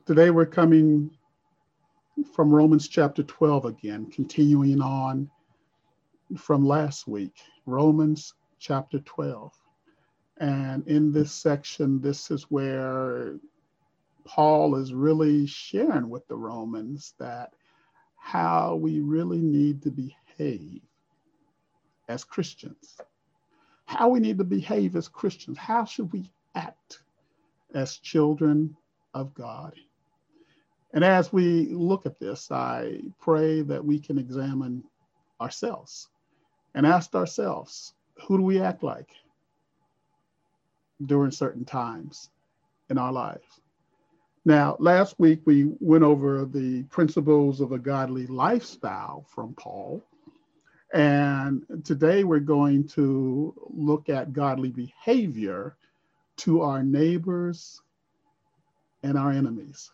Today we're coming from Romans chapter 12 again, continuing on from last week, Romans chapter 12. And in this section, this is where Paul is really sharing with the Romans that how we really need to behave as Christians. How we need to behave as Christians. How should we act as children of God? And as we look at this, I pray that we can examine ourselves and ask ourselves, who do we act like during certain times in our lives? Now, last week we went over the principles of a godly lifestyle from Paul. And today we're going to look at godly behavior to our neighbors and our enemies.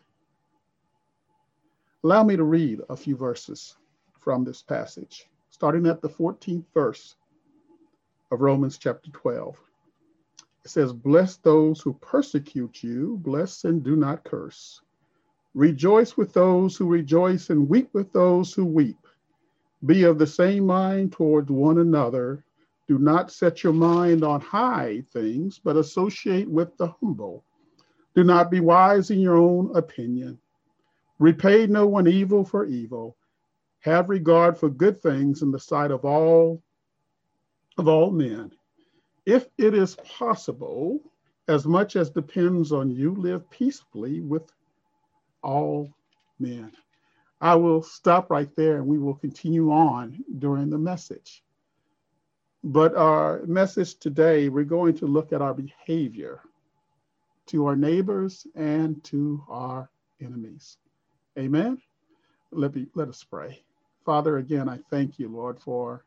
Allow me to read a few verses from this passage, starting at the 14th verse of Romans chapter 12. It says, "Bless those who persecute you, bless and do not curse. Rejoice with those who rejoice and weep with those who weep. Be of the same mind towards one another. Do not set your mind on high things, but associate with the humble. Do not be wise in your own opinion. Repay no one evil for evil. Have regard for good things in the sight of all men. If it is possible, as much as depends on you, live peaceably with all men." I will stop right there and we will continue on during the message. But our message today, we're going to look at our behavior to our neighbors and to our enemies. Amen. Let us pray. Father, again, I thank you, Lord, for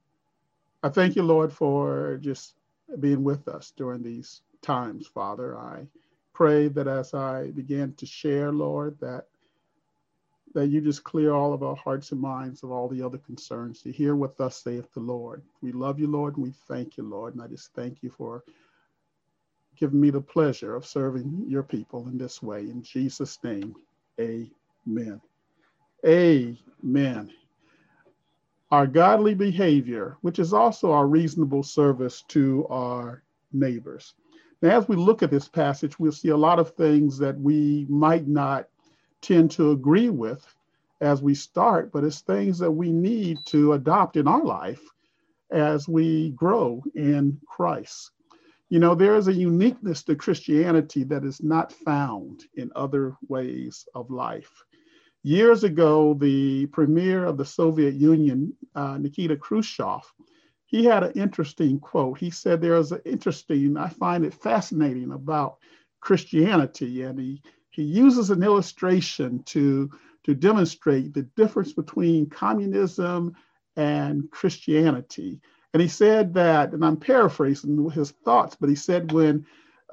just being with us during these times, Father. I pray that as I begin to share, Lord, that you just clear all of our hearts and minds of all the other concerns to hear what thus saith the Lord. We love you, Lord, and we thank you, Lord. And I just thank you for giving me the pleasure of serving your people in this way. In Jesus' name, amen. Amen. Our godly behavior, which is also our reasonable service to our neighbors. Now, as we look at this passage, we'll see a lot of things that we might not tend to agree with as we start, but it's things that we need to adopt in our life as we grow in Christ. You know, there is a uniqueness to Christianity that is not found in other ways of life. Years ago, the premier of the Soviet Union, Nikita Khrushchev, he had an interesting quote. He said, I find it fascinating about Christianity, and he uses an illustration to demonstrate the difference between communism and Christianity. And he said that, and I'm paraphrasing his thoughts, but he said when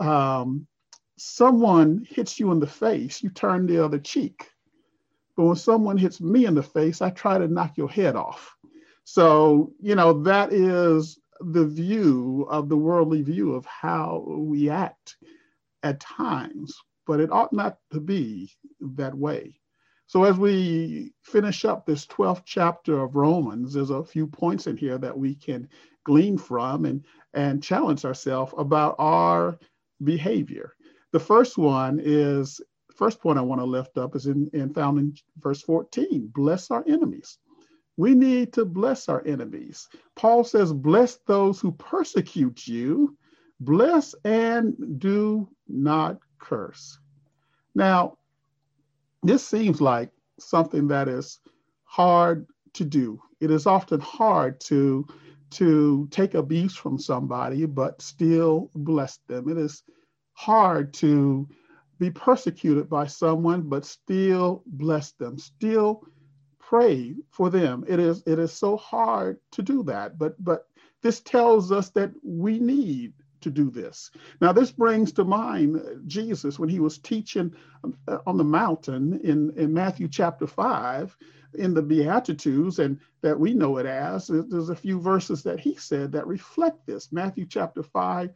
someone hits you in the face, you turn the other cheek. But when someone hits me in the face, I try to knock your head off. So, you know, that is the view of the worldly view of how we act at times. But it ought not to be that way. So as we finish up this 12th chapter of Romans, there's a few points in here that we can glean from and challenge ourselves about our behavior. The first point I want to lift up is found in verse 14. Bless our enemies. We need to bless our enemies. Paul says, bless those who persecute you. Bless and do not curse. Now, this seems like something that is hard to do. It is often hard to take abuse from somebody, but still bless them. It is hard to be persecuted by someone, but still bless them, still pray for them. It is so hard to do that, but this tells us that we need to do this. Now, this brings to mind Jesus when he was teaching on the mountain in Matthew chapter 5 in the Beatitudes, and that we know it as. There's a few verses that he said that reflect this. Matthew chapter 5,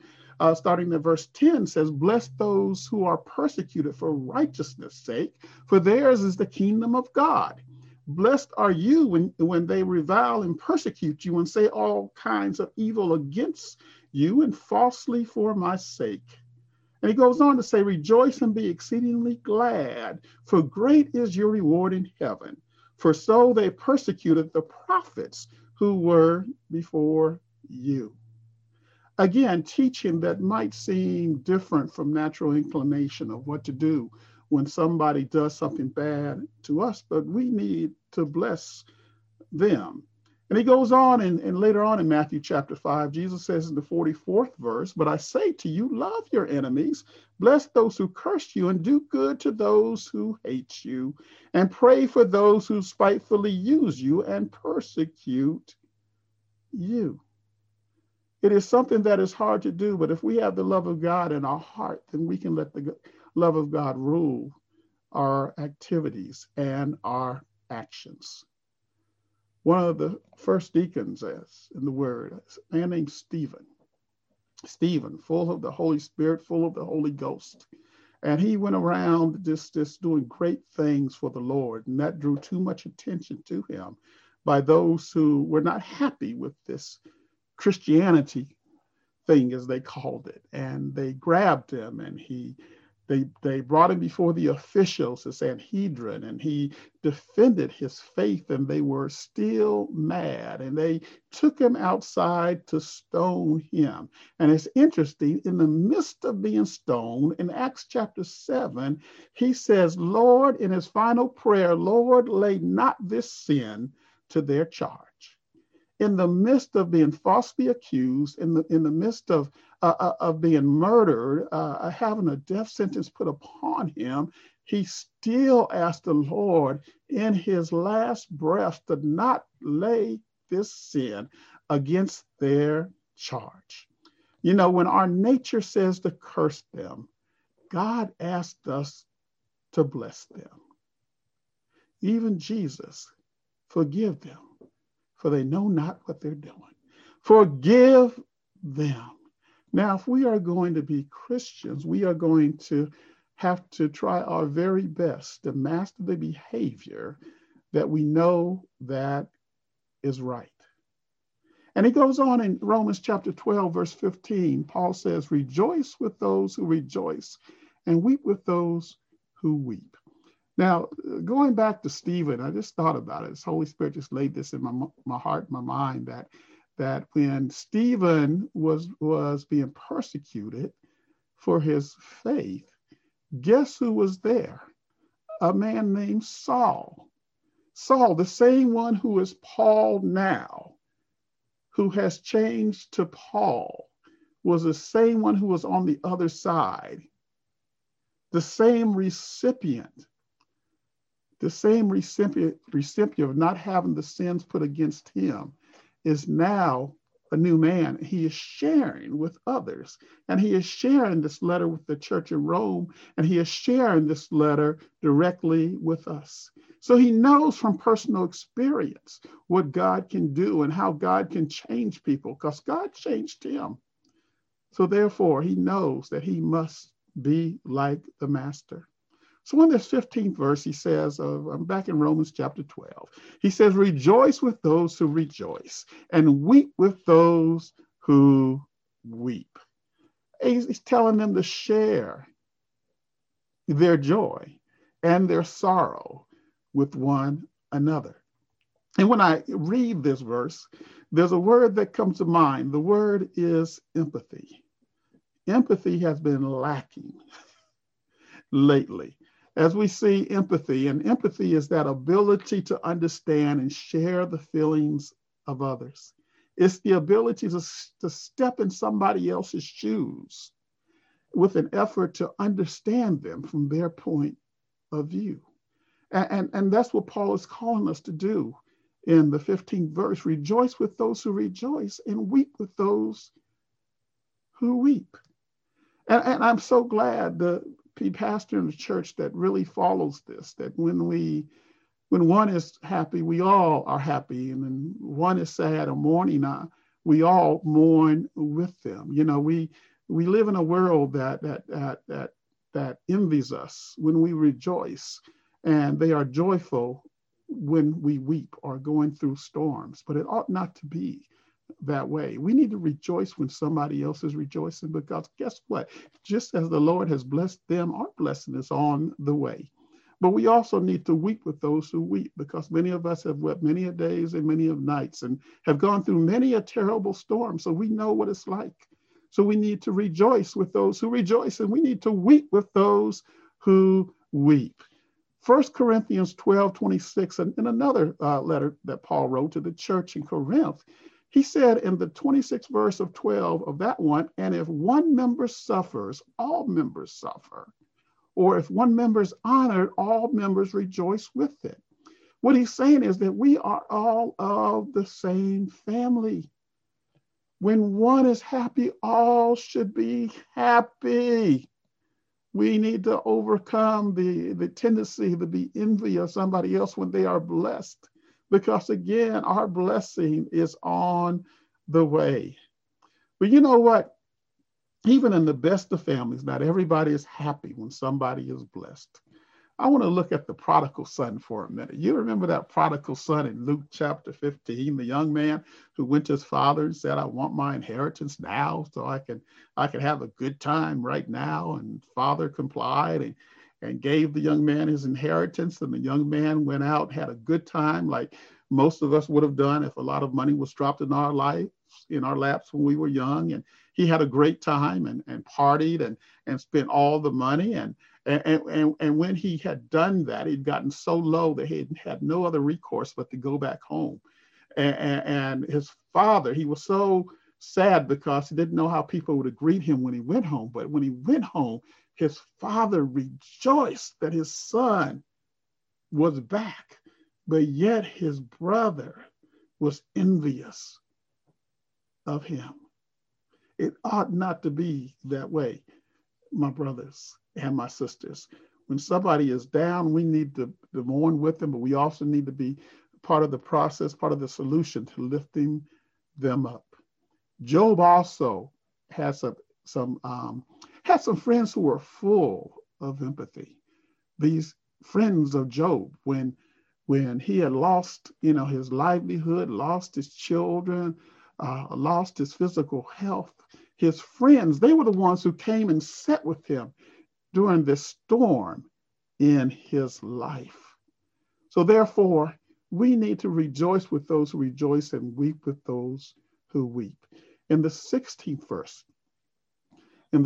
starting at verse 10 says, bless those who are persecuted for righteousness' sake, for theirs is the kingdom of God. Blessed are you when they revile and persecute you and say all kinds of evil against you and falsely for my sake. And he goes on to say, rejoice and be exceedingly glad, for great is your reward in heaven. For so they persecuted the prophets who were before you. Again, teaching that might seem different from natural inclination of what to do when somebody does something bad to us, but we need to bless them. And he goes on, and later on in Matthew chapter 5, Jesus says in the 44th verse, but I say to you, love your enemies, bless those who curse you, and do good to those who hate you, and pray for those who spitefully use you and persecute you. It is something that is hard to do, but if we have the love of God in our heart, then we can let the love of God rule our activities and our actions. One of the first deacons, as in the word, a man named Stephen, full of the Holy Spirit, full of the Holy Ghost. And he went around just doing great things for the Lord. And that drew too much attention to him by those who were not happy with this Christianity thing, as they called it. And they grabbed him, and they brought him before the officials, the Sanhedrin, and he defended his faith, and they were still mad, and they took him outside to stone him. And it's interesting, in the midst of being stoned, in Acts chapter 7, he says, Lord, in his final prayer, Lord, lay not this sin to their charge. In the midst of being falsely accused, in the midst of being murdered, having a death sentence put upon him, he still asked the Lord in his last breath to not lay this sin against their charge. You know, when our nature says to curse them, God asked us to bless them. Even Jesus, forgive them, for they know not what they're doing. Forgive them. Now, if we are going to be Christians, we are going to have to try our very best to master the behavior that we know that is right. And he goes on in Romans chapter 12, verse 15, Paul says, rejoice with those who rejoice and weep with those who weep. Now, going back to Stephen, I just thought about it. His Holy Spirit just laid this in my heart, my mind, that when Stephen was being persecuted for his faith, guess who was there? A man named Saul. Saul, the same one who is Paul now, who has changed to Paul, was the same one who was on the other side. The same recipient of not having the sins put against him is now a new man. He is sharing with others, and he is sharing this letter with the church in Rome, and he is sharing this letter directly with us. So he knows from personal experience what God can do and how God can change people, because God changed him. So therefore, he knows that he must be like the master. So in this 15th verse, he says, I'm back in Romans chapter 12. He says, rejoice with those who rejoice and weep with those who weep. He's telling them to share their joy and their sorrow with one another. And when I read this verse, there's a word that comes to mind. The word is empathy. Empathy has been lacking lately. As we see empathy, and empathy is that ability to understand and share the feelings of others. It's the ability to step in somebody else's shoes with an effort to understand them from their point of view. And that's what Paul is calling us to do in the 15th verse. Rejoice with those who rejoice and weep with those who weep. And I'm so glad the pastor in the church that really follows this, that when one is happy, we all are happy. And when one is sad or mourning, we all mourn with them. You know, we We live in a world that envies us when we rejoice, and they are joyful when we weep or going through storms. But it ought not to be that way. We need to rejoice when somebody else is rejoicing, because guess what? Just as the Lord has blessed them, our blessing is on the way. But we also need to weep with those who weep, because many of us have wept many a days and many of nights and have gone through many a terrible storm. So we know what it's like. So we need to rejoice with those who rejoice, and we need to weep with those who weep. 1 Corinthians 12:26, and in another letter that Paul wrote to the church in Corinth, he said in the 26th verse of 12 of that one, and if one member suffers, all members suffer. Or if one member is honored, all members rejoice with it. What he's saying is that we are all of the same family. When one is happy, all should be happy. We need to overcome the tendency to be envy of somebody else when they are blessed, because again, our blessing is on the way. But you know what? Even in the best of families, not everybody is happy when somebody is blessed. I want to look at the prodigal son for a minute. You remember that prodigal son in Luke chapter 15, the young man who went to his father and said, I want my inheritance now so I can have a good time right now. And father complied and gave the young man his inheritance. And the young man went out, had a good time like most of us would have done if a lot of money was dropped in our lives, in our laps when we were young. And he had a great time and partied and spent all the money. And when he had done that, he'd gotten so low that he had no other recourse but to go back home. And his father, he was so sad because he didn't know how people would greet him when he went home. But when he went home, his father rejoiced that his son was back, but yet his brother was envious of him. It ought not to be that way, my brothers and my sisters. When somebody is down, we need to mourn with them, but we also need to be part of the process, part of the solution to lifting them up. Job also had some friends who were full of empathy. These friends of Job, when he had lost, his livelihood, lost his children, lost his physical health, his friends, they were the ones who came and sat with him during this storm in his life. So therefore, we need to rejoice with those who rejoice and weep with those who weep. In the 16th verse, and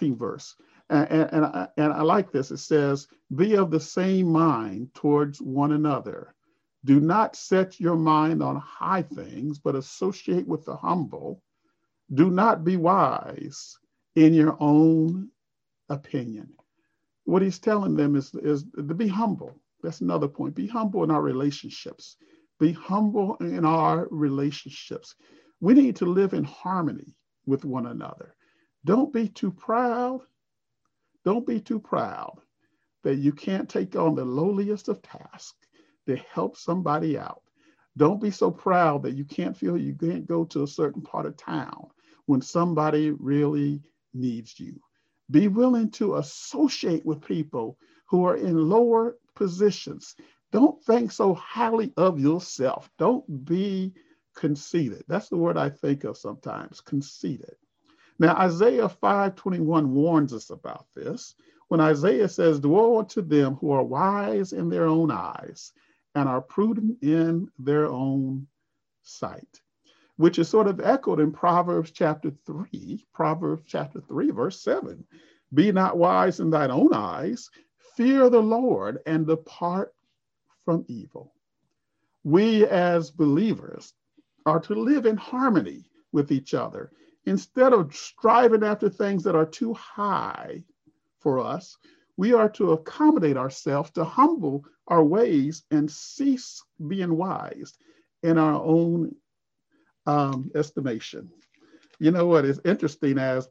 I like this, it says, be of the same mind towards one another. Do not set your mind on high things, but associate with the humble. Do not be wise in your own opinion. What he's telling them is to be humble. That's another point. Be humble in our relationships. Be humble in our relationships. We need to live in harmony with one another. Don't be too proud. Don't be too proud that you can't take on the lowliest of tasks to help somebody out. Don't be so proud that you can't feel you can't go to a certain part of town when somebody really needs you. Be willing to associate with people who are in lower positions. Don't think so highly of yourself. Don't be conceited. That's the word I think of sometimes, conceited. Now, Isaiah 5:21 warns us about this. When Isaiah says, woe unto them who are wise in their own eyes and are prudent in their own sight, which is sort of echoed in Proverbs chapter 3, verse 7. Be not wise in thine own eyes, fear the Lord and depart from evil. We as believers are to live in harmony with each other. Instead of striving after things that are too high for us, we are to accommodate ourselves, to humble our ways and cease being wise in our own estimation. You know what is interesting, as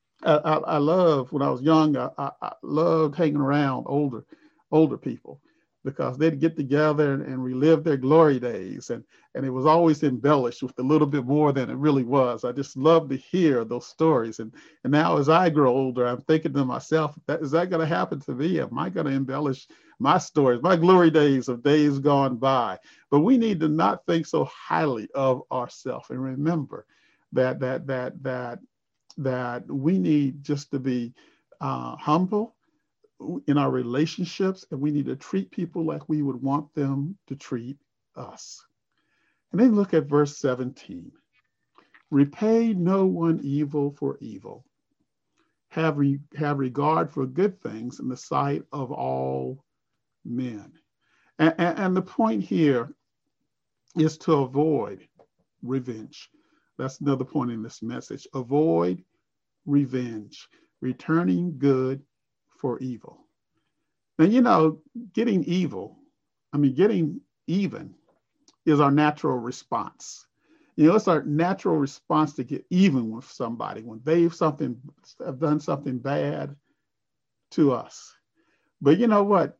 I love, when I was young, I loved hanging around older people. because they'd get together and relive their glory days. And it was always embellished with a little bit more than it really was. I just love to hear those stories. And now as I grow older, I'm thinking to myself, is that going to happen to me? Am I going to embellish my stories, my glory days of days gone by? But we need to not think so highly of ourselves, and remember that we need just to be humble in our relationships, and we need to treat people like we would want them to treat us. And then look at verse 17. Repay no one evil for evil. Have regard for good things in the sight of all men. And the point here is to avoid revenge. That's another point in this message. Avoid revenge, returning good for evil. Now, getting even is our natural response. It's our natural response to get even with somebody when they've done something bad to us. But you know what?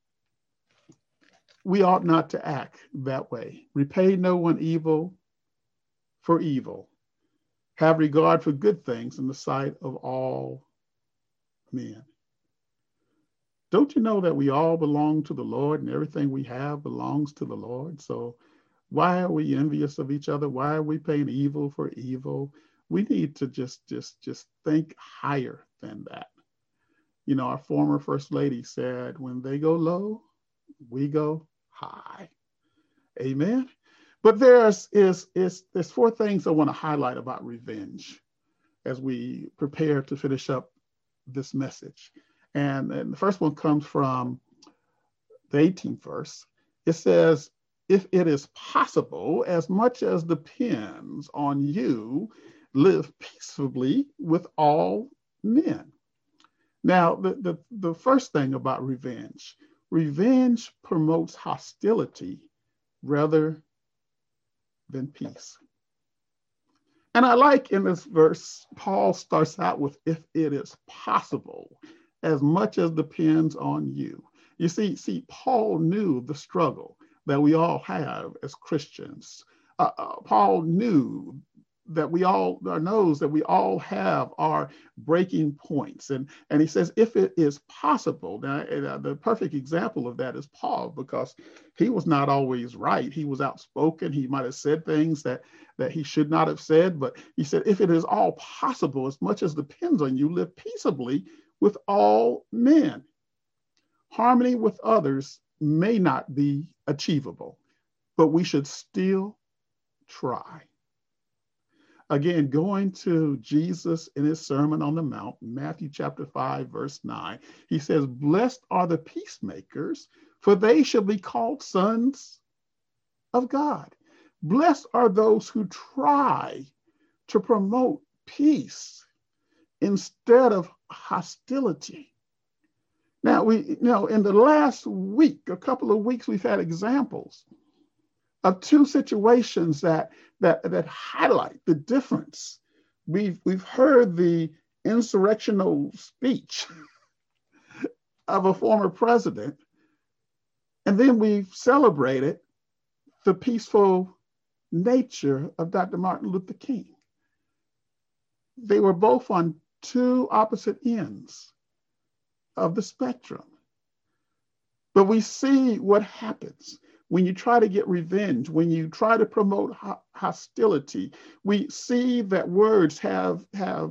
We ought not to act that way. Repay no one evil for evil. Have regard for good things in the sight of all men. Don't you know that we all belong to the Lord and everything we have belongs to the Lord? So why are we envious of each other? Why are we paying evil for evil? We need to just think higher than that. Our former First Lady said, when they go low, we go high. Amen. But there's four things I want to highlight about revenge as we prepare to finish up this message. And the first one comes from the 18th verse. It says, if it is possible, as much as depends on you, live peaceably with all men. Now, the first thing about revenge promotes hostility rather than peace. And I like in this verse, Paul starts out with, if it is possible, as much as depends on you. You see, Paul knew the struggle that we all have as Christians. Paul knows that we all have our breaking points. And he says, if it is possible, now the perfect example of that is Paul, because he was not always right. He was outspoken. He might have said things that he should not have said, but he said, if it is all possible, as much as depends on you, live peaceably with all men. Harmony with others may not be achievable, but we should still try. Again, going to Jesus in his Sermon on the Mount, Matthew chapter 5, verse 9, he says, blessed are the peacemakers, for they shall be called sons of God. Blessed are those who try to promote peace instead of hostility. Now, in the last week, a couple of weeks, we've had examples of two situations that highlight the difference. We've heard the insurrectional speech of a former president, and then we've celebrated the peaceful nature of Dr. Martin Luther King. They were both on two opposite ends of the spectrum. But we see what happens when you try to get revenge, when you try to promote hostility. We see that words have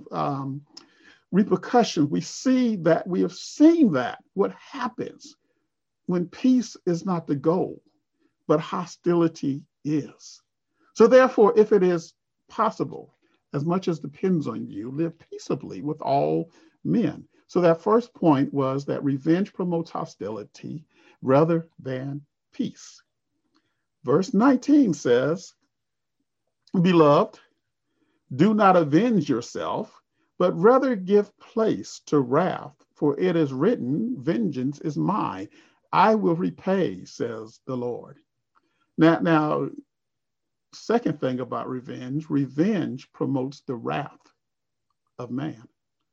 repercussions. We have seen that what happens when peace is not the goal, but hostility is. So therefore, if it is possible, as much as depends on you, live peaceably with all men. So that first point was that revenge promotes hostility rather than peace. Verse 19 says, beloved, do not avenge yourself, but rather give place to wrath, for it is written, vengeance is mine, I will repay, says the Lord. Now, second thing about revenge promotes the wrath of man.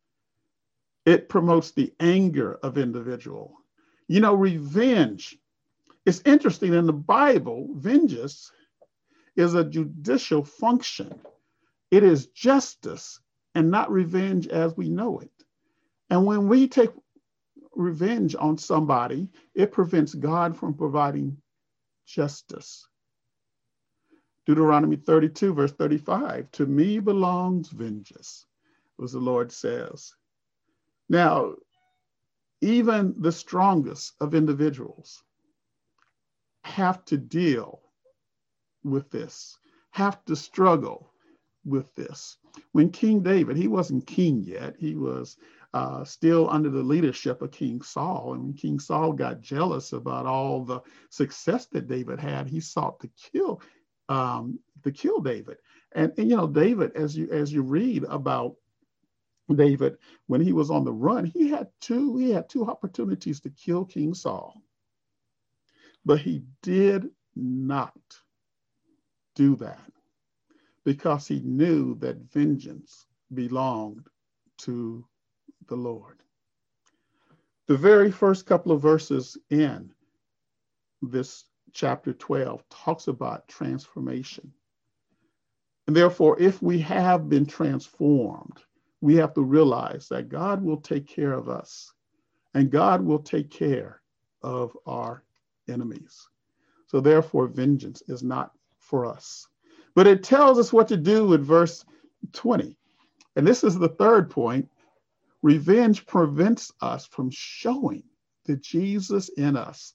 It promotes the anger of individual. Revenge It's interesting in the Bible, vengeance is a judicial function. It is justice and not revenge as we know it. And when we take revenge on somebody, it prevents God from providing justice. Deuteronomy 32, verse 35, to me belongs vengeance, as the Lord says. Now, even the strongest of individuals have to deal with this, have to struggle with this. When King David, he wasn't king yet, he was still under the leadership of King Saul. And when King Saul got jealous about all the success that David had, he sought to kill David. And you know, David, as you read about David, when he was on the run, he had two opportunities to kill King Saul. But he did not do that because he knew that vengeance belonged to the Lord. The very first couple of verses in this chapter 12 talks about transformation. And therefore, if we have been transformed, we have to realize that God will take care of us and God will take care of our enemies. So therefore, vengeance is not for us. But it tells us what to do in verse 20. And this is the third point. Revenge prevents us from showing the Jesus in us.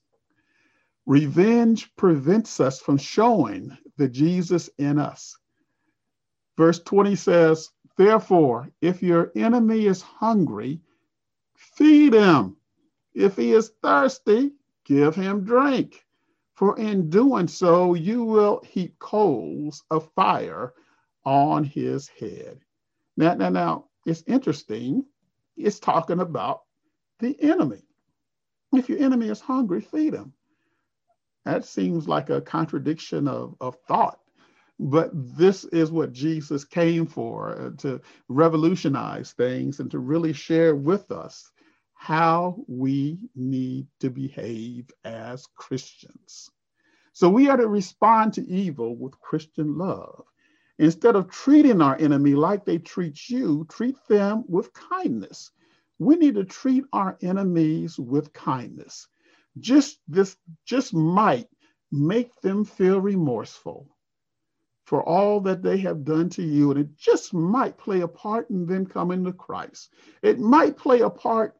Revenge prevents us from showing the Jesus in us. Verse 20 says, therefore, if your enemy is hungry, feed him. If he is thirsty, give him drink. For in doing so, you will heap coals of fire on his head. Now, it's interesting. It's talking about the enemy. If your enemy is hungry, feed him. That seems like a contradiction of thought. But this is what Jesus came for, to revolutionize things and to really share with us how we need to behave as Christians. So we are to respond to evil with Christian love. Instead of treating our enemy like they treat you, treat them with kindness. We need to treat our enemies with kindness. This might make them feel remorseful for all that they have done to you. And it just might play a part in them coming to Christ. It might play a part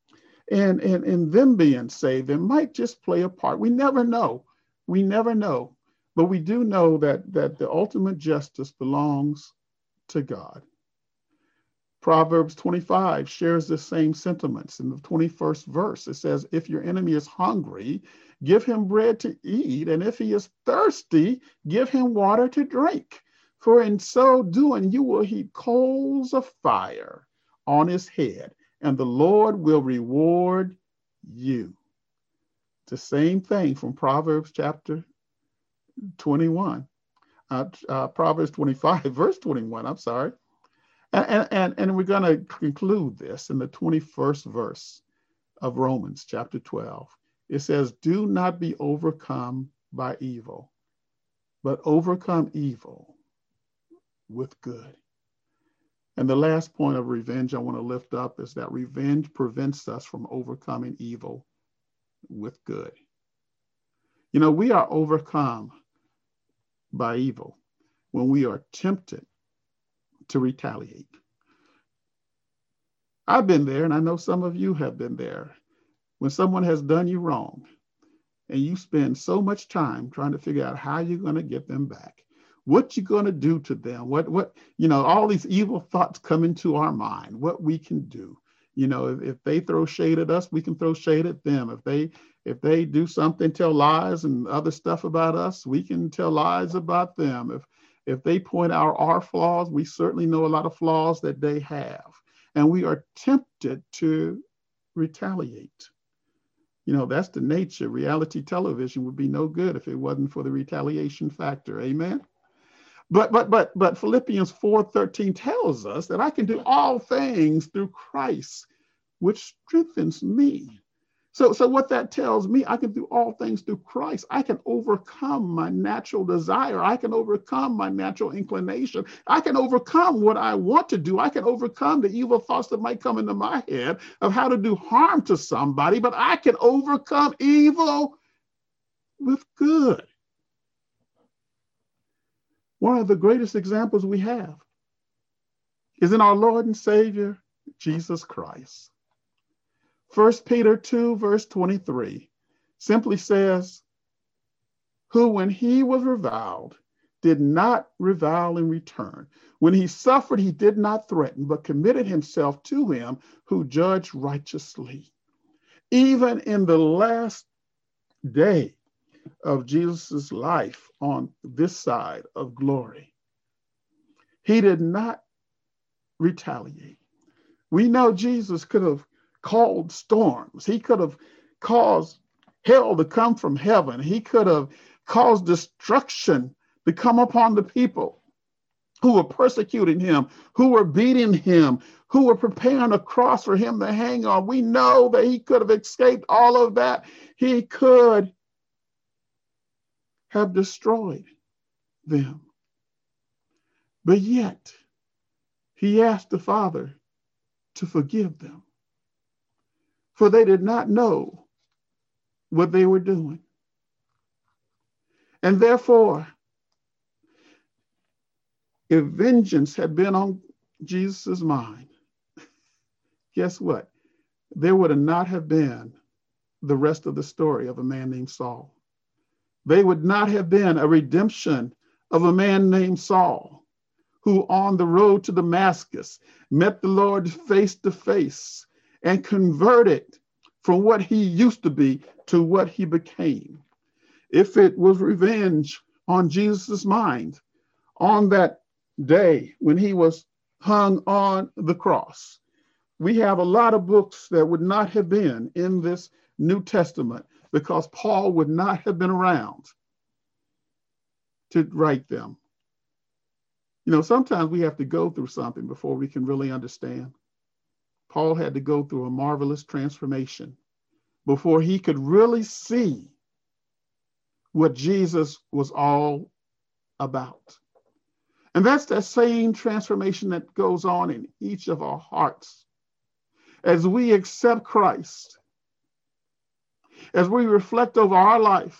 in them being saved. It might just play a part. We never know. We never know. But we do know that the ultimate justice belongs to God. Proverbs 25 shares the same sentiments. In the 21st verse, it says, if your enemy is hungry, give him bread to eat, and if he is thirsty, give him water to drink. For in so doing, you will heap coals of fire on his head, and the Lord will reward you. The same thing from Proverbs chapter 21, Proverbs 25, verse 21, I'm sorry. And we're going to conclude this in the 21st verse of Romans chapter 12. It says, do not be overcome by evil, but overcome evil with good. And the last point of revenge I want to lift up is that revenge prevents us from overcoming evil with good. You know, we are overcome by evil when we are tempted to retaliate. I've been there, and I know some of you have been there. When someone has done you wrong, and you spend so much time trying to figure out how you're going to get them back, what you're going to do to them, what all these evil thoughts come into our mind, what we can do. You know, if they throw shade at us, we can throw shade at them. If they do something, tell lies and other stuff about us, we can tell lies about them. If they point out our flaws, we certainly know a lot of flaws that they have. And we are tempted to retaliate. You know, that's the nature. Reality television would be no good if it wasn't for the retaliation factor. Amen. But Philippians 4:13 tells us that I can do all things through Christ, which strengthens me. So what that tells me, I can do all things through Christ. I can overcome my natural desire. I can overcome my natural inclination. I can overcome what I want to do. I can overcome the evil thoughts that might come into my head of how to do harm to somebody, but I can overcome evil with good. One of the greatest examples we have is in our Lord and Savior, Jesus Christ. 1 Peter 2, verse 23, simply says, who, when he was reviled, did not revile in return. When he suffered, he did not threaten, but committed himself to him who judged righteously. Even in the last day of Jesus' life on this side of glory, he did not retaliate. We know Jesus could have called storms. He could have caused hell to come from heaven. He could have caused destruction to come upon the people who were persecuting him, who were beating him, who were preparing a cross for him to hang on. We know that he could have escaped all of that. He could have destroyed them. But yet, he asked the Father to forgive them, for they did not know what they were doing. And therefore, if vengeance had been on Jesus' mind, guess what? There would not have been the rest of the story of a man named Saul. They would not have been a redemption of a man named Saul, who on the road to Damascus met the Lord face to face and converted from what he used to be to what he became. If it was revenge on Jesus' mind on that day when he was hung on the cross, we have a lot of books that would not have been in this New Testament because Paul would not have been around to write them. You know, sometimes we have to go through something before we can really understand. Paul had to go through a marvelous transformation before he could really see what Jesus was all about. And that's that same transformation that goes on in each of our hearts as we accept Christ, as we reflect over our life.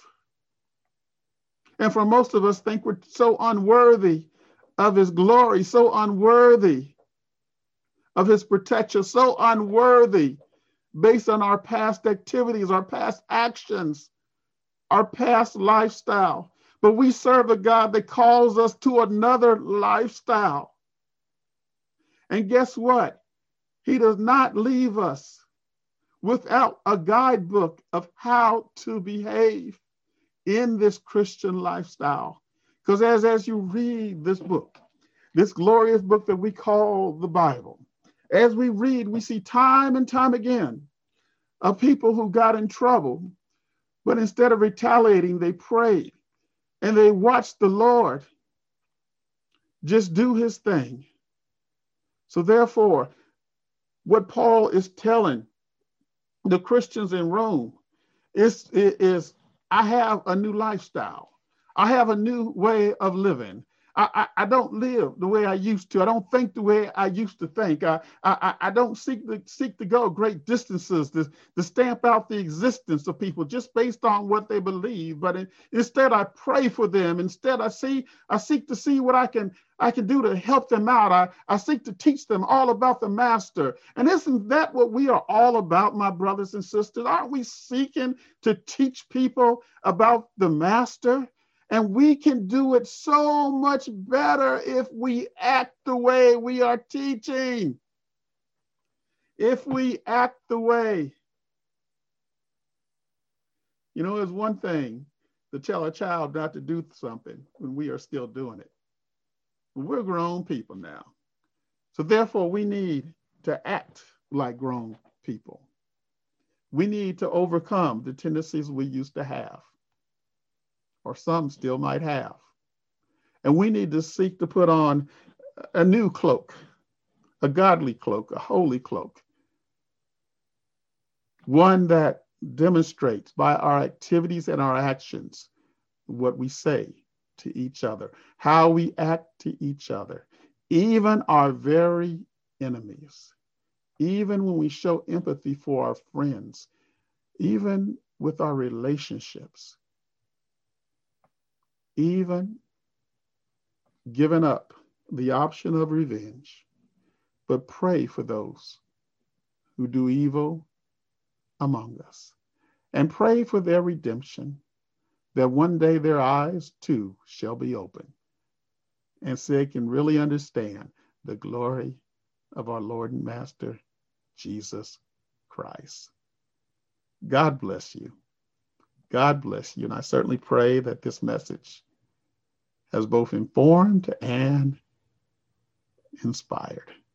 And for most of us think we're so unworthy of his glory, so unworthy of his protection, so unworthy based on our past activities, our past actions, our past lifestyle. But we serve a God that calls us to another lifestyle. And guess what? He does not leave us without a guidebook of how to behave in this Christian lifestyle. Because as you read this book, this glorious book that we call the Bible, as we read, we see time and time again of people who got in trouble, but instead of retaliating, they prayed and they watched the Lord just do his thing. So therefore, what Paul is telling the Christians in Rome is I have a new lifestyle. I have a new way of living. I don't live the way I used to. I don't think the way I used to think. I don't seek to go great distances to stamp out the existence of people just based on what they believe. But instead, I pray for them. Instead, I seek to see what I can do to help them out. I seek to teach them all about the Master. And isn't that what we are all about, my brothers and sisters? Aren't we seeking to teach people about the Master? And we can do it so much better if we act the way we are teaching. If we act the way. You know, it's one thing to tell a child not to do something when we are still doing it. We're grown people now. So therefore, we need to act like grown people. We need to overcome the tendencies we used to have, or some still might have. And we need to seek to put on a new cloak, a godly cloak, a holy cloak, one that demonstrates by our activities and our actions what we say to each other, how we act to each other, even our very enemies, even when we show empathy for our friends, even with our relationships, even giving up the option of revenge, but pray for those who do evil among us, and pray for their redemption, that one day their eyes too shall be open, and so they can really understand the glory of our Lord and Master, Jesus Christ. God bless you. God bless you. And I certainly pray that this message has both informed and inspired.